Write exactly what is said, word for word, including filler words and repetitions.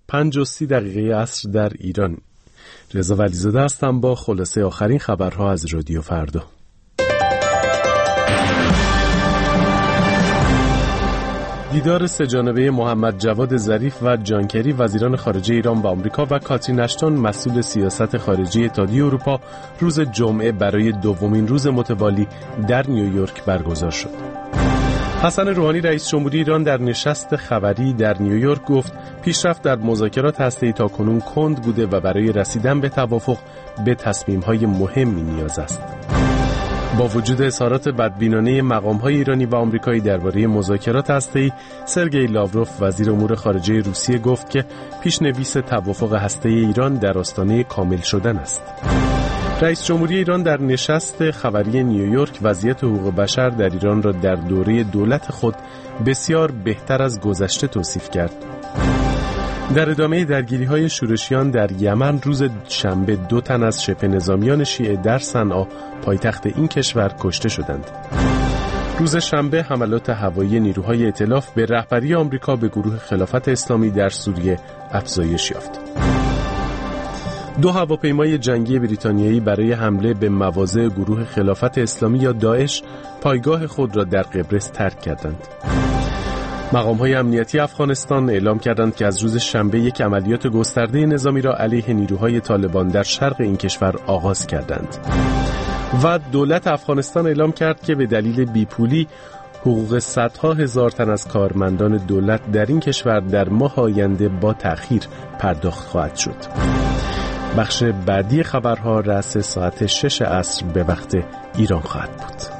پنج و سی دقیقه عصر در ایران. رضا ولیزاده هستم با خلاصه آخرین خبرها از رادیو فردا. دیدار سه‌جانبه محمد جواد ظریف و جان کری وزیران خارجه ایران و آمریکا و کاترین اشتون مسئول سیاست خارجی اتحادیه اروپا روز جمعه برای دومین روز متوالی در نیویورک برگزار شد. حسن روحانی رئیس جمهوری ایران در نشست خبری در نیویورک گفت پیشرفت در مذاکرات هسته‌ای تاکنون کند بوده و برای رسیدن به توافق به تصمیم‌های مهمی نیاز است. با وجود اظهارات بدبینانه مقام‌های ایرانی و آمریکایی درباره مذاکرات هسته‌ای، سرگئی لاوروف وزیر امور خارجه روسیه گفت که پیش‌نویس توافق هسته‌ای ایران در آستانه کامل شدن است. رئیس جمهوری ایران در نشست خبری نیویورک وضعیت حقوق بشر در ایران را در دوره دولت خود بسیار بهتر از گذشته توصیف کرد. در ادامه درگیری‌های شورشیان در یمن روز شنبه دو تن از شبه نظامیان شیعه در صنعا پایتخت این کشور کشته شدند. روز شنبه حملات هوایی نیروهای ائتلاف به رهبری آمریکا به گروه خلافت اسلامی در سوریه افزایش یافت. دو هواپیمای جنگی بریتانیایی برای حمله به مواضع گروه خلافت اسلامی یا داعش پایگاه خود را در قبرس ترک کردند. مقام‌های امنیتی افغانستان اعلام کردند که از روز شنبه یک عملیات گسترده نظامی را علیه نیروهای طالبان در شرق این کشور آغاز کردند. و دولت افغانستان اعلام کرد که به دلیل بیپولی حقوق صدها هزار تن از کارمندان دولت در این کشور در ماه آینده با تأخیر پرداخت خواهد شد. بخش بعدی خبرها رأس ساعت شش عصر به وقت ایران خواهد بود.